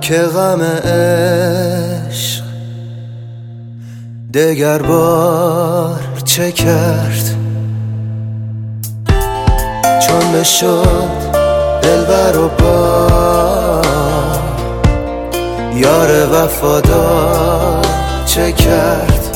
که غم عشق دگر بار چه کرد، چون بشد دلبر و با یار وفادار چه کرد.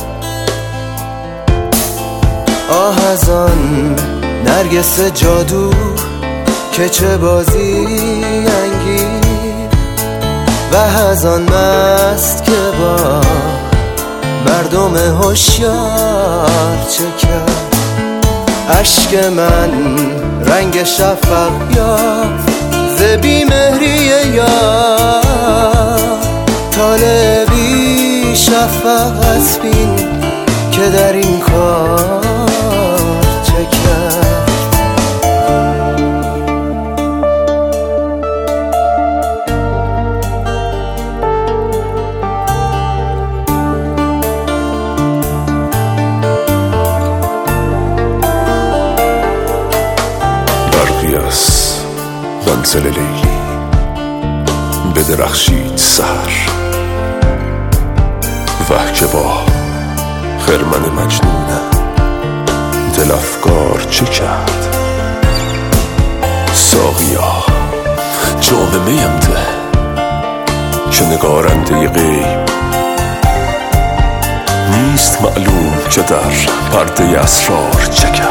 آه از آن نرگس جادو که چه بازی انگیز، و از آن مست که با مردم هوشیار چه کرد. اشک من رنگ شفق یافت ز بی‌مهری یار، طالبی شفق از بین که در این کار چه کرد. منزل لیلی بدرخشید سحر، وه که با خرمن مجنونم دل افکار چه کرد. ساقیا جام میم ده که نگارنده غیب نیست معلوم که در پرده اسرار چه کرد.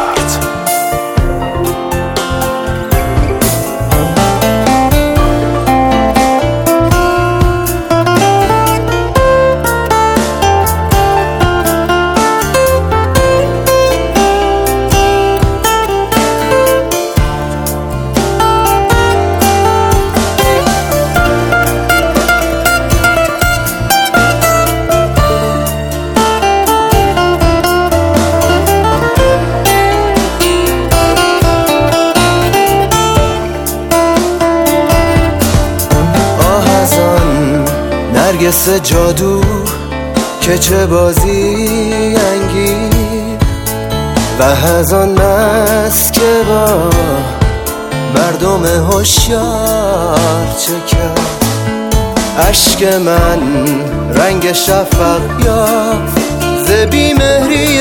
نرگس جادو که چه بازی انگیز، و از آن مست که با مردم هوشیار چه کرد. اشک من رنگ شفق یافت ز بی‌مهری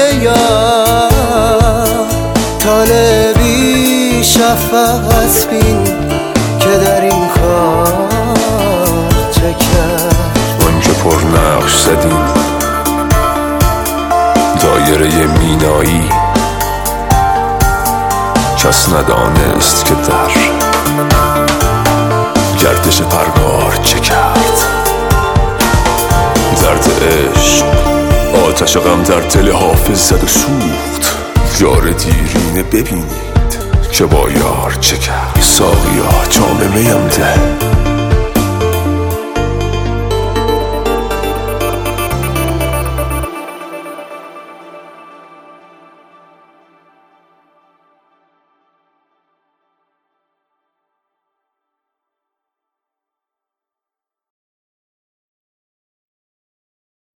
یار، طالبی شفق از بین که در این کار چه کرد. پر نقش زدیم دایره مینایی، کس ندانست که در گردش پرگار چه کرد. درد عشق آتش غم در دل حافظ زد و سوخت، یار دیرینه ببینید که با یار چه کرد. ساقیا جام میم ده